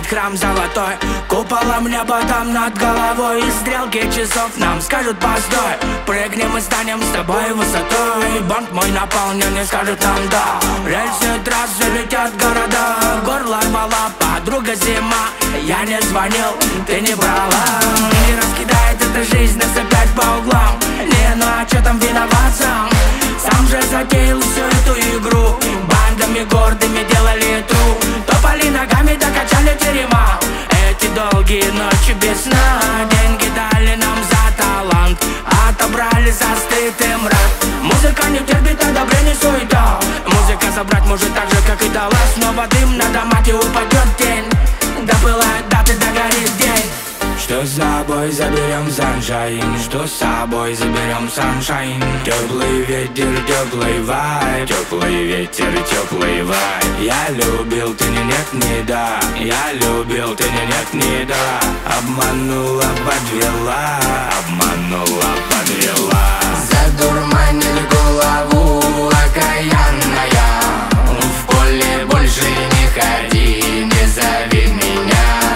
храм золотой, куполом небо там над головой. И стрелки часов нам скажут постой. Прыгнем и станем с тобой высотой. Банк мой наполнен и скажет нам да. Рельсы трассы летят города. Горло рвала подруга зима. Я не звонил, ты не брала. И раскидает эта жизнь нас опять по углам. Не, ну а чё там виноват сам? Сам же затеял всю эту игру. Бандами гордыми делали тру. Топали ногами, докачали терема. Эти долгие ночи без сна. Деньги дали нам за талант, отобрали за стыд и мрак. Музыка не терпит одобрений, суета. Музыка забрать может так же, как и далась. Снова дым на домате, упадет тень. Допылают даты, догорит день. Что с собой заберем саншайн? Что с собой заберем саншайн? Теплый ветер, теплый вайб. Теплый ветер, теплый вайб. Я любил, ты не нет, не да. Я любил, ты не нет, не да. Обманула, подвела. Обманула, подвела. Задурманит голову окаянная. В поле больше не ходи, не зови меня.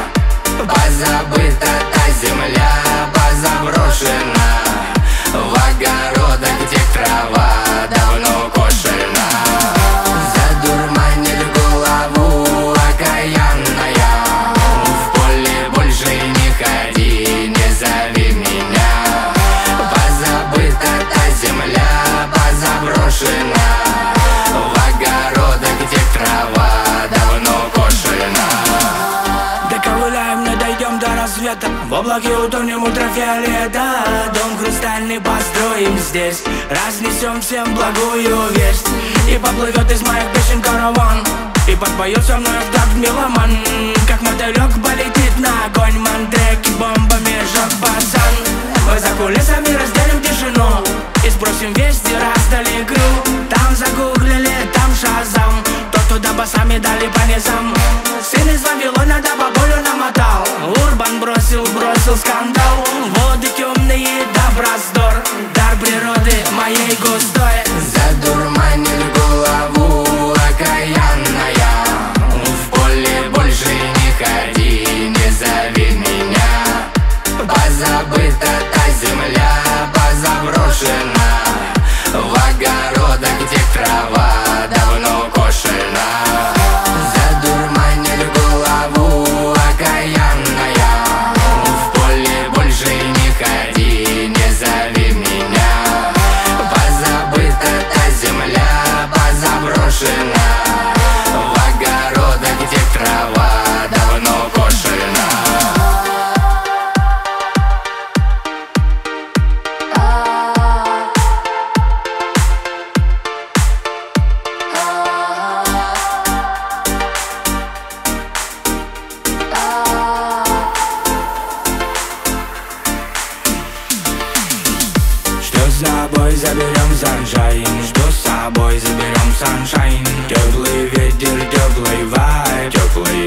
Позабыта та земля, позаброшена. В огородах, где трава давно кошена. Задурманит голову окаянная. В поле больше не ходи, не зови меня. Позабыта та земля, позаброшена. В огородах, где трава давно кошена. Доковыляем, не дойдем до рассвета. В облаке утонем ультрафиолета. Дом хрустальный построим здесь. Разнесем всем благую весть. И поплывет из моих песен караван. И подпоет со мной в такт меломан. Как мотылек полетит на огонь. Мандреки бомбами жжет пацан. Мы за кулисами разделим тишину. И спросим вести, раздали крю. Там загуглили, там шазам. Тот, туда басами дали по низам. Сын из Вавилона да бабулю намотал. Урбан бросил скандал. Воды темные да раздор. Дар природы моей густой. Задурманит голову окаянная. В поле больше не ходи, не зови меня. Позабыта та земля, позаброшена. В огородах, где трава давно кошена. Задурманит голову окаянная. В поле больше не ходи, не зови меня. Позабыта та земля, позаброшена. В огородах, где трава давно кошена. Что с собой заберем саншайн? Что с собой заберем саншайн? Теплый ветер, теплый вайб. Теплый